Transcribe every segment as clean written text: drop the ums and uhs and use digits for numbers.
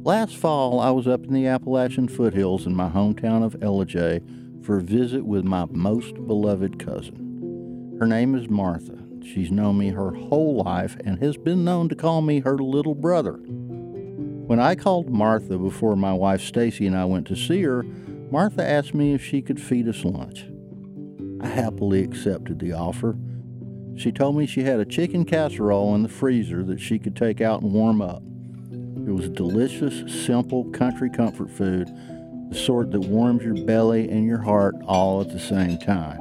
Last fall, I was up in the Appalachian foothills in my hometown of Ellijay for a visit with my most beloved cousin. Her name is Martha. She's known me her whole life and has been known to call me her little brother. When I called Martha before my wife Stacy and I went to see her, Martha asked me if she could feed us lunch. I happily accepted the offer. She told me she had a chicken casserole in the freezer that she could take out and warm up. It was delicious, simple country comfort food, the sort that warms your belly and your heart all at the same time.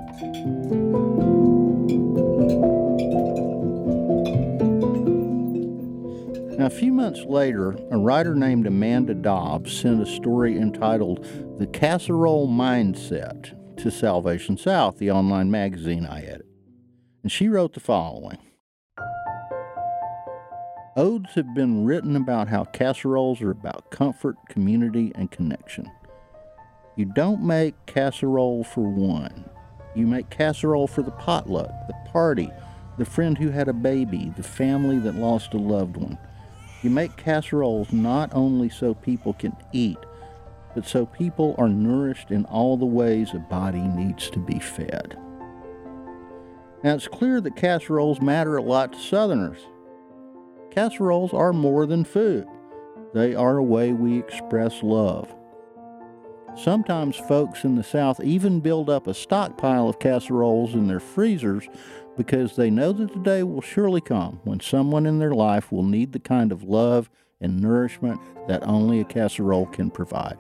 Now, a few months later, a writer named Amanda Dobbs sent a story entitled The Casserole Mindset to Salvation South, the online magazine I edit. And she wrote the following. Odes have been written about how casseroles are about comfort, community, and connection. You don't make casserole for one. You make casserole for the potluck, the party, the friend who had a baby, the family that lost a loved one. You make casseroles not only so people can eat, but so people are nourished in all the ways a body needs to be fed. Now, it's clear that casseroles matter a lot to Southerners. Casseroles are more than food. They are a way we express love. Sometimes folks in the South even build up a stockpile of casseroles in their freezers because they know that the day will surely come when someone in their life will need the kind of love and nourishment that only a casserole can provide.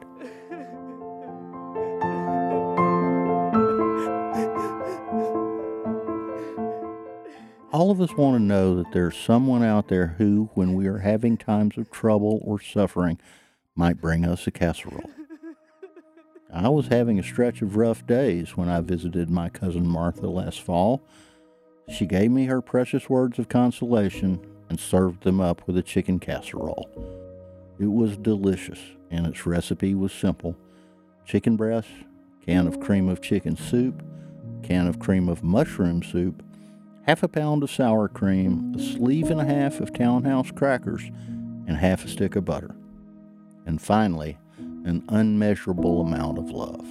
All of us want to know that there's someone out there who, when we are having times of trouble or suffering, might bring us a casserole. I was having a stretch of rough days when I visited my cousin Martha last fall. She gave me her precious words of consolation and served them up with a chicken casserole. It was delicious, and its recipe was simple. Chicken breast, can of cream of chicken soup, can of cream of mushroom soup, half a pound of sour cream, a sleeve and a half of Townhouse crackers, and half a stick of butter. And finally, an unmeasurable amount of love.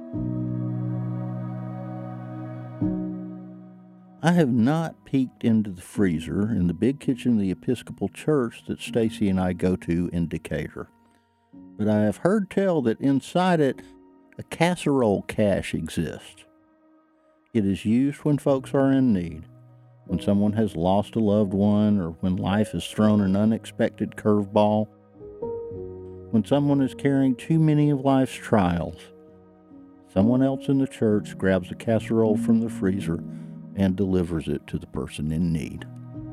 I have not peeked into the freezer in the big kitchen of the Episcopal Church that Stacy and I go to in Decatur, but I have heard tell that inside it, a casserole cache exists. It is used when folks are in need, when someone has lost a loved one, or when life has thrown an unexpected curveball, when someone is carrying too many of life's trials. Someone else in the church grabs a casserole from the freezer and delivers it to the person in need.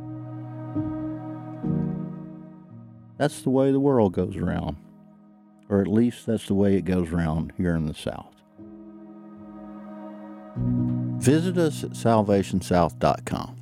That's the way the world goes around, or at least that's the way it goes around here in the South. Visit us at salvationsouth.com.